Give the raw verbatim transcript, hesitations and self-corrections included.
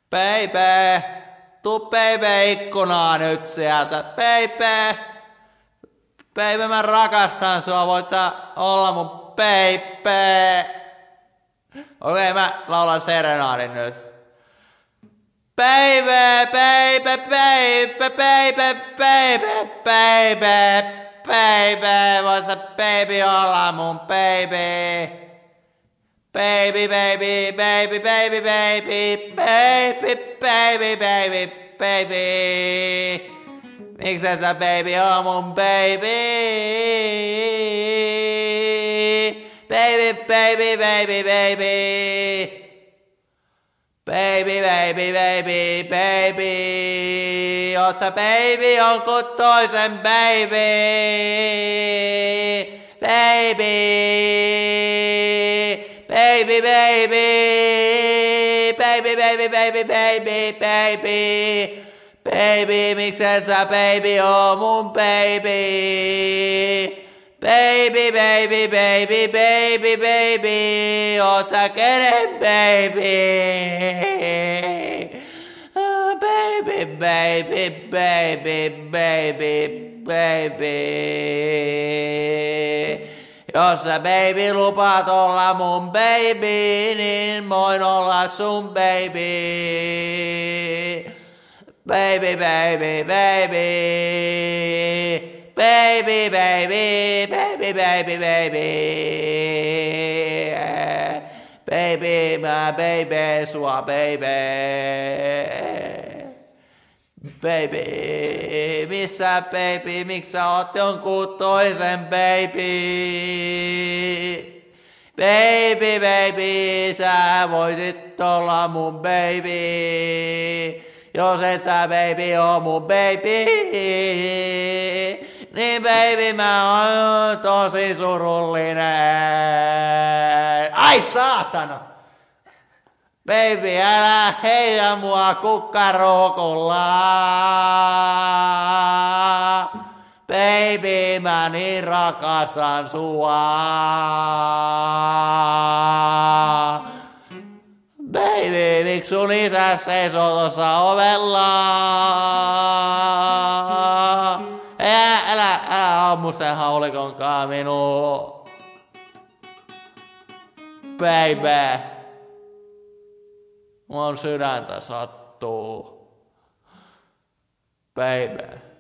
Baby, tuu baby ikkunaa nyt sieltä. Baby, baby mä rakastan sua, voit sä olla mun baby. Okei, mä laulan serenaadin nyt. Baby, baby, baby, baby, baby, baby, baby, voit sä baby olla mun baby. Baby, baby, baby, baby, baby, baby, baby, baby, baby. Miksei sä baby oo mun baby? Baby, baby, baby, baby. Baby, baby, baby, baby. Oot sä baby jonkun toisen baby? Baby. Baby, baby, baby, baby, baby, baby, baby, baby, miksei sä baby oo mun baby? Baby, baby, baby, baby, baby, oot sä kenen baby? Oh, baby, baby, baby, baby, baby. Jos sä baby lupaat olla mun baby, niin voin olla sun baby. Baby, baby, baby. Baby, baby, baby, baby, baby. Baby, mä baby, sua baby. Baby, missä baby, miksi sä oot jonkun toisen baby? Baby, baby, sä voisit olla mun baby. Jos et sä baby oo mun baby, niin baby mä oon tosi surullinen. Ai saatana! Baby, älä heitä mua kukkaruukulla. Baby, mä niin rakastan sua. Baby, miksi sun isä seisoo tossa ovella? Älä, älä, älä ammu sen haulikonkaan minua. Baby. Mun sydäntä sattuu. Baby.